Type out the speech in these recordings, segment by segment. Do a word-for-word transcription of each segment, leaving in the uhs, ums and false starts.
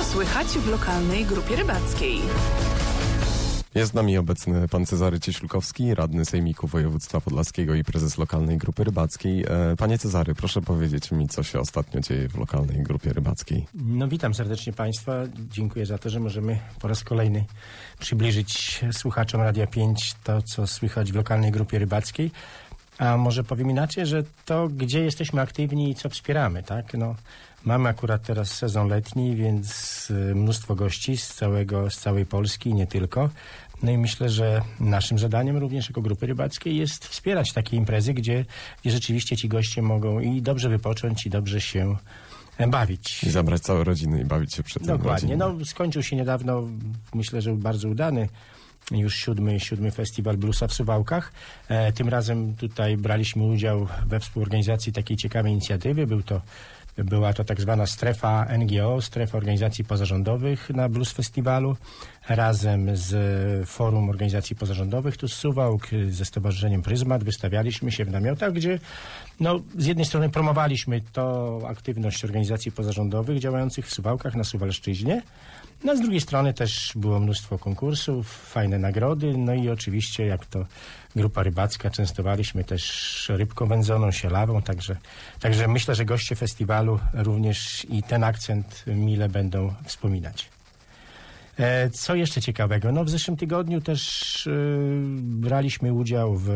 słychać w lokalnej grupie rybackiej? Jest z nami obecny pan Cezary Cieślukowski, radny Sejmiku Województwa Podlaskiego i prezes lokalnej grupy rybackiej. Panie Cezary, proszę powiedzieć mi, co się ostatnio dzieje w lokalnej grupie rybackiej. No witam serdecznie Państwa. Dziękuję za to, że możemy po raz kolejny przybliżyć słuchaczom Radia pięć to, co słychać w lokalnej grupie rybackiej. A może powiem inaczej, że to, gdzie jesteśmy aktywni i co wspieramy, tak? No, mamy akurat teraz sezon letni, więc mnóstwo gości z całego, z całej Polski i nie tylko. No i myślę, że naszym zadaniem również jako grupy rybackiej jest wspierać takie imprezy, gdzie, gdzie rzeczywiście ci goście mogą i dobrze wypocząć, i dobrze się bawić. I zabrać całe rodziny i bawić się przy tym. Dokładnie. No, skończył się niedawno, myślę, że bardzo udany, już siódmy, siódmy festiwal bluesa w Suwałkach. E, tym razem tutaj braliśmy udział we współorganizacji takiej ciekawej inicjatywy. Był to, była to tak zwana strefa N G O, strefa organizacji pozarządowych na Blues Festiwalu, razem z Forum Organizacji Pozarządowych tu z Suwałk, ze Stowarzyszeniem Pryzmat. Wystawialiśmy się w namiotach, gdzie no, z jednej strony promowaliśmy to aktywność organizacji pozarządowych działających w Suwałkach na Suwalszczyźnie. No, z drugiej strony też było mnóstwo konkursów, fajne nagrody, no i oczywiście jak to grupa rybacka częstowaliśmy też rybką wędzoną, sielawą, także, także myślę, że goście festiwalu również i ten akcent mile będą wspominać. E, co jeszcze ciekawego? No w zeszłym tygodniu też e, braliśmy udział w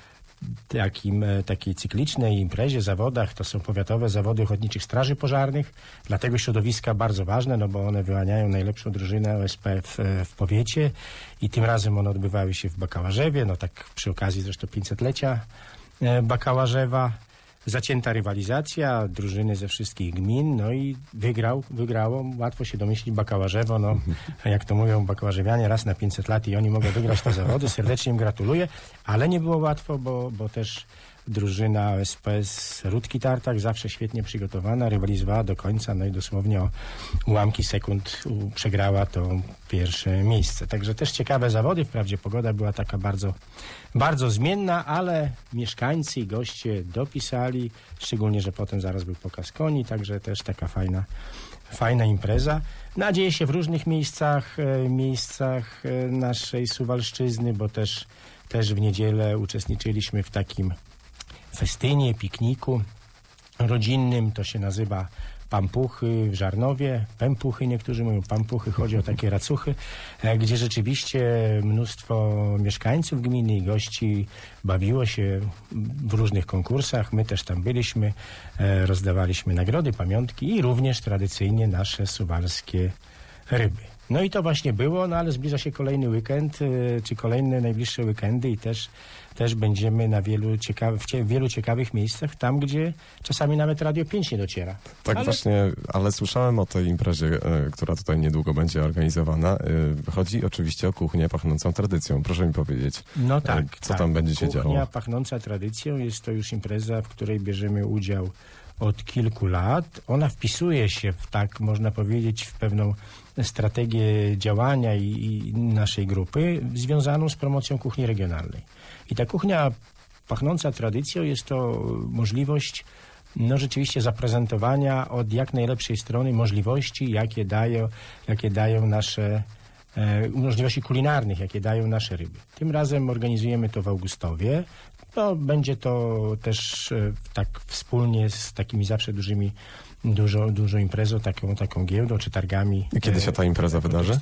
takim, takiej cyklicznej imprezie, zawodach. To są powiatowe zawody ochotniczych straży pożarnych, dlatego środowiska bardzo ważne, no bo one wyłaniają najlepszą drużynę O S P w, w powiecie i tym razem one odbywały się w Bakałarzewie, no tak przy okazji zresztą pięćsetlecia Bakałarzewa. Zacięta rywalizacja, drużyny ze wszystkich gmin, no i wygrał, wygrało, łatwo się domyślić, Bakałarzewo, no jak to mówią bakałarzewianie, raz na pięćset lat i oni mogą wygrać te zawody, serdecznie im gratuluję, ale nie było łatwo, bo, bo też drużyna O S P z Rudki Tartak, zawsze świetnie przygotowana, rywalizowała do końca, no i dosłownie o ułamki sekund przegrała to pierwsze miejsce. Także też ciekawe zawody, wprawdzie pogoda była taka bardzo, bardzo zmienna, ale mieszkańcy i goście dopisali, szczególnie, że potem zaraz był pokaz koni, także też taka fajna, fajna impreza. No, dzieje się w różnych miejscach, e, miejscach e, naszej Suwalszczyzny, bo też, też w niedzielę uczestniczyliśmy w takim festynie, pikniku rodzinnym, to się nazywa Pampuchy w Żarnowie, Pępuchy niektórzy mówią, Pampuchy, chodzi o takie racuchy, gdzie rzeczywiście mnóstwo mieszkańców gminy i gości bawiło się w różnych konkursach, my też tam byliśmy, rozdawaliśmy nagrody, pamiątki i również tradycyjnie nasze suwalskie ryby. No i to właśnie było, no ale zbliża się kolejny weekend, czy kolejne najbliższe weekendy i też, też będziemy na wielu, ciekaw, w wielu ciekawych miejscach, tam gdzie czasami nawet Radio pięć nie dociera. Tak ale... właśnie, ale słyszałem o tej imprezie, y, która tutaj niedługo będzie organizowana. Y, chodzi oczywiście o kuchnię pachnącą tradycją. Proszę mi powiedzieć, no tak, y, co tak. tam będzie się Kuchnia działo? Kuchnia pachnąca tradycją jest to już impreza, w której bierzemy udział od kilku lat. Ona wpisuje się w, tak można powiedzieć, w pewną strategię działania i, i naszej grupy związaną z promocją kuchni regionalnej. I ta kuchnia pachnąca tradycją jest to możliwość no rzeczywiście zaprezentowania od jak najlepszej strony możliwości, jakie dają, jakie dają nasze e, możliwości kulinarnych, jakie dają nasze ryby. Tym razem organizujemy to w Augustowie. No, będzie to też e, tak wspólnie z takimi zawsze dużymi Dużo, dużo imprezą, taką, taką giełdą czy targami. I kiedy się ta impreza wydarzy?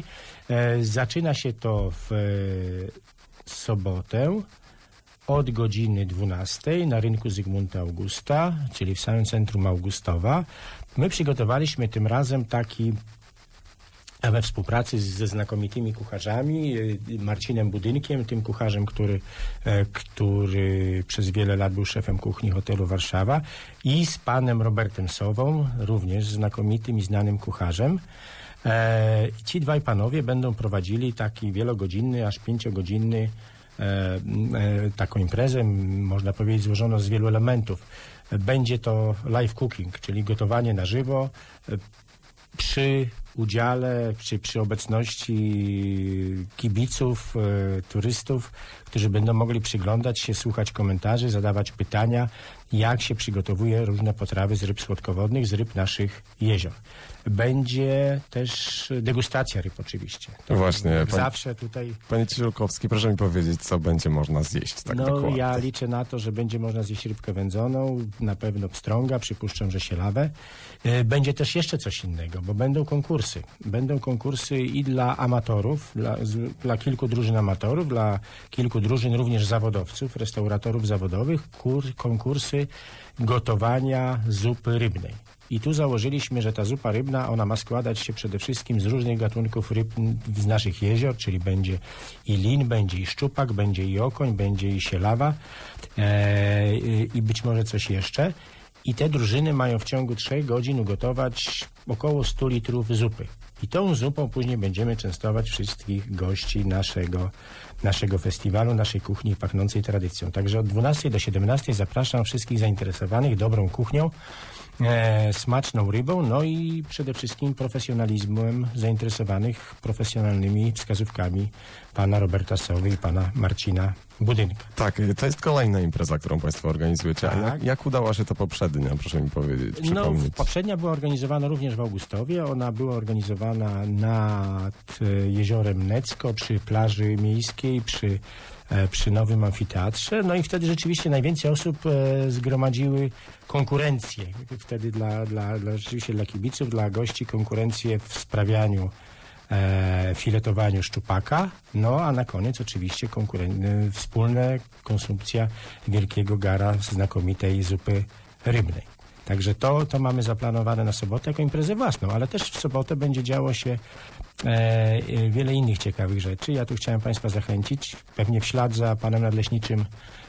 E, zaczyna się to w e, sobotę od godziny dwunastej na rynku Zygmunta Augusta, czyli w samym centrum Augustowa. My przygotowaliśmy tym razem taki we współpracy ze znakomitymi kucharzami, Marcinem Budynkiem, tym kucharzem, który, który przez wiele lat był szefem kuchni hotelu Warszawa, i z panem Robertem Sową, również znakomitym i znanym kucharzem. E, ci dwaj panowie będą prowadzili taki wielogodzinny, aż pięciogodzinny e, e, taką imprezę, można powiedzieć, złożoną z wielu elementów. Będzie to live cooking, czyli gotowanie na żywo, e, przy udziale, przy, przy obecności kibiców, e, turystów, którzy będą mogli przyglądać się, słuchać komentarzy, zadawać pytania, jak się przygotowuje różne potrawy z ryb słodkowodnych, z ryb naszych jezior. Będzie też degustacja ryb oczywiście. To Właśnie. jak Pan, zawsze tutaj... Panie Ciesiulkowski, proszę mi powiedzieć, co będzie można zjeść tak No dokładnie. ja liczę na to, że będzie można zjeść rybkę wędzoną, na pewno pstrąga, przypuszczam, że sielawę. E, Będzie też jeszcze coś innego, bo będą konkursy. Będą konkursy i dla amatorów, dla, z, dla kilku drużyn amatorów, dla kilku drużyn również zawodowców, restauratorów zawodowych, kur, konkursy gotowania zupy rybnej. I tu założyliśmy, że ta zupa rybna, ona ma składać się przede wszystkim z różnych gatunków ryb z naszych jezior, czyli będzie i lin, będzie i szczupak, będzie i okoń, będzie i sielawa e, i być może coś jeszcze. I te drużyny mają w ciągu trzech godzin ugotować około stu litrów zupy. I tą zupą później będziemy częstować wszystkich gości naszego, naszego festiwalu, naszej kuchni pachnącej tradycją. Także od dwunastej do siedemnastej zapraszam wszystkich zainteresowanych dobrą kuchnią, e, smaczną rybą, no i przede wszystkim profesjonalizmem zainteresowanych profesjonalnymi wskazówkami pana Roberta Sowy i pana Marcina Budynka. Tak, to jest kolejna impreza, którą Państwo organizujecie. A Tak. jak, jak udała się to poprzednia, proszę mi powiedzieć, No, przypomnieć. poprzednia była organizowana również w Augustowie. Ona była organizowana nad e, jeziorem Necko, przy plaży miejskiej, przy, e, przy nowym amfiteatrze. No i wtedy rzeczywiście najwięcej osób e, zgromadziły konkurencję. Wtedy dla, dla, dla, rzeczywiście dla kibiców, dla gości konkurencję w sprawianiu E, filetowaniu szczupaka, no a na koniec oczywiście konkuren- e, wspólna konsumpcja wielkiego gara znakomitej zupy rybnej. Także to, to mamy zaplanowane na sobotę jako imprezę własną, ale też w sobotę będzie działo się e, e, wiele innych ciekawych rzeczy. Ja tu chciałem Państwa zachęcić, pewnie w ślad za panem nadleśniczym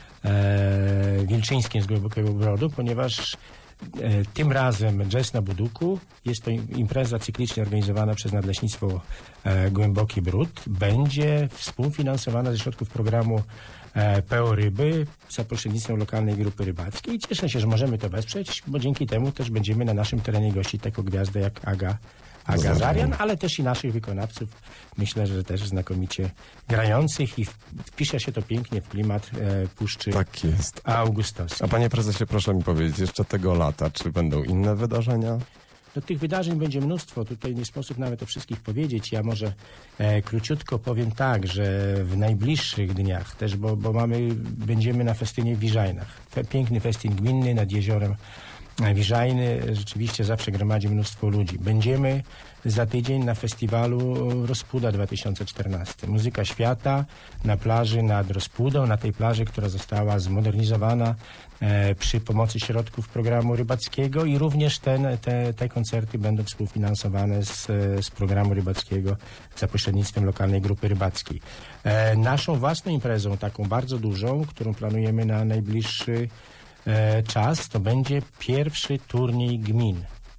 e, Wilczyńskim z Głębokiego Brodu, ponieważ E, tym razem Jazz na Buduku. Jest to impreza cyklicznie organizowana przez Nadleśnictwo e, Głęboki Bród. Będzie współfinansowana ze środków programu e, P O Ryby za pośrednictwem lokalnej grupy rybackiej. I cieszę się, że możemy to wesprzeć, bo dzięki temu też będziemy na naszym terenie gościć taką gwiazdę jak Aga Aga Zarian, ale też i naszych wykonawców. Myślę, że też znakomicie grających i wpisze się to pięknie w klimat e, Puszczy Tak jest. Augustowskiej. A panie prezesie, proszę mi powiedzieć, jeszcze tego lata, czy będą inne wydarzenia? No, tych wydarzeń będzie mnóstwo. Tutaj nie sposób nawet o wszystkich powiedzieć. Ja może e, króciutko powiem tak, że w najbliższych dniach też, bo, bo mamy, będziemy na festynie w Wiżajnach. Fe, piękny festyn gminny nad jeziorem Wiżajny. Rzeczywiście zawsze gromadzi mnóstwo ludzi. Będziemy za tydzień na festiwalu Rozpuda dwa tysiące czternaście. Muzyka świata na plaży nad Rozpudą, na tej plaży, która została zmodernizowana e, przy pomocy środków programu rybackiego i również ten, te, te koncerty będą współfinansowane z, z programu rybackiego za pośrednictwem lokalnej grupy rybackiej. E, naszą własną imprezą, taką bardzo dużą, którą planujemy na najbliższy e, czas, to będzie pierwszy turniej gmin.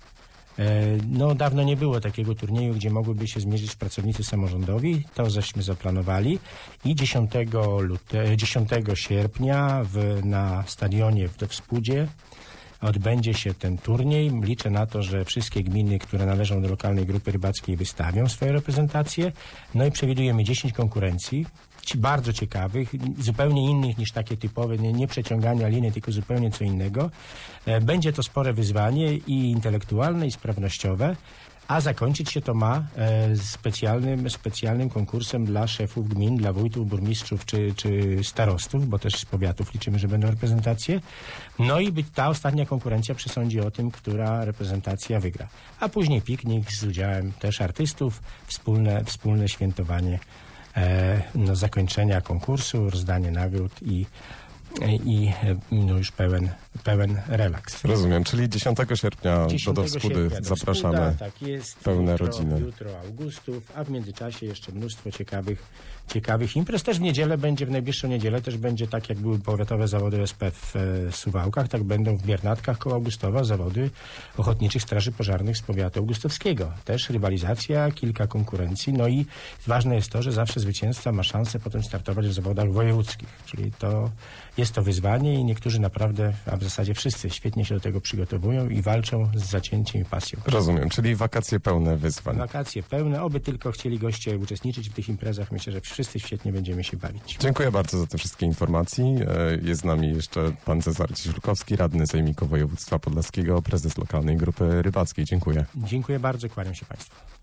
No, dawno nie było takiego turnieju, gdzie mogłyby się zmierzyć pracownicy samorządowi. To żeśmy zaplanowali i dziesiątego, lute, dziesiątego sierpnia w, na stadionie w Dowspudzie odbędzie się ten turniej. Liczę na to, że wszystkie gminy, które należą do lokalnej grupy rybackiej, wystawią swoje reprezentacje. No i przewidujemy dziesięć konkurencji, bardzo ciekawych, zupełnie innych niż takie typowe, nie, nie przeciągania liny, tylko zupełnie co innego. Będzie to spore wyzwanie i intelektualne, i sprawnościowe, a zakończyć się to ma e, specjalnym, specjalnym konkursem dla szefów gmin, dla wójtów, burmistrzów czy, czy starostów, bo też z powiatów liczymy, że będą reprezentacje. No i być, ta ostatnia konkurencja przesądzi o tym, która reprezentacja wygra. A później piknik z udziałem też artystów, wspólne, wspólne świętowanie e, no, zakończenia konkursu, rozdanie nagród i i no już pełen, pełen relaks. Rozumiem, czyli dziesiątego sierpnia do Dowspudy zapraszamy. Dowspuda, tak jest, pełne jutro, rodziny. Jutro Augustów, a w międzyczasie jeszcze mnóstwo ciekawych, ciekawych imprez. Też w niedzielę będzie, w najbliższą niedzielę też będzie tak, jak były powiatowe zawody S P w e, Suwałkach, tak będą w Biernatkach koło Augustowa zawody Ochotniczych Straży Pożarnych z powiatu augustowskiego. Też rywalizacja, kilka konkurencji, no i ważne jest to, że zawsze zwycięzca ma szansę potem startować w zawodach wojewódzkich, czyli to jest to wyzwanie i niektórzy naprawdę, a w zasadzie wszyscy świetnie się do tego przygotowują i walczą z zacięciem i pasją. Rozumiem, czyli wakacje pełne wyzwań. Wakacje pełne, oby tylko chcieli goście uczestniczyć w tych imprezach. Myślę, że wszyscy świetnie będziemy się bawić. Dziękuję bardzo za te wszystkie informacje. Jest z nami jeszcze pan Cezary Cieślukowski, radny Sejmiku Województwa Podlaskiego, prezes lokalnej grupy rybackiej. Dziękuję. Dziękuję bardzo, kłaniam się Państwu.